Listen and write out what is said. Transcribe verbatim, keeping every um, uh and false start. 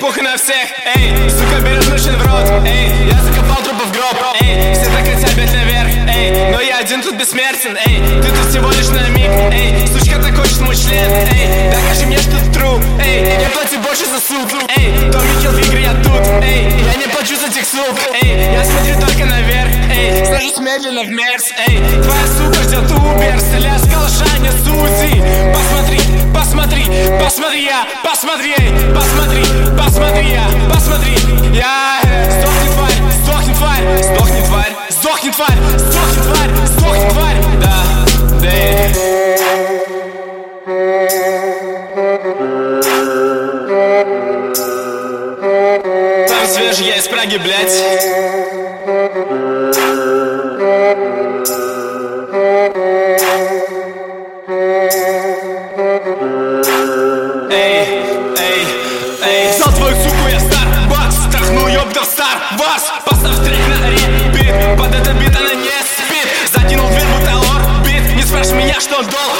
похуй на всех, эй. Сука берет мужчин в рот, эй. Я закопал трупы в гроб, эй. Все так хотят бить наверх, эй. Но я один тут бессмертен, эй. Ты тут всего лишь на миг, эй. Сучка так хочет мой член, эй. Докажи мне, что ты true, эй. Не плати больше за сук, эй. Томми Килл в игре, я тут, эй. Я не плачу за тех сук, эй. Я смотрю только наверх, эй. Сажусь медленно в мерз, эй. Твоя сука ждет Убер, стреляя с калаша, не суди. Посмотри, посмотри, посмотри я, посмотри, эй. Посмотри, посмотри я, посмотри. Я, сдохни тварь, сдохни тварь, сдохни тварь, сдохни тварь, сдохни тварь, сдохни тварь. Да, да, эй. Там свежий, я из Праги, блядь. Эй, эй, эй. Взял твою суку, я стар, бас. Трахнул ёбдов стар, вас. Поставь трек на репит. Под этот бит она не спит. Закинул дверь, будто орбит. Не спрашивай меня, что он долг.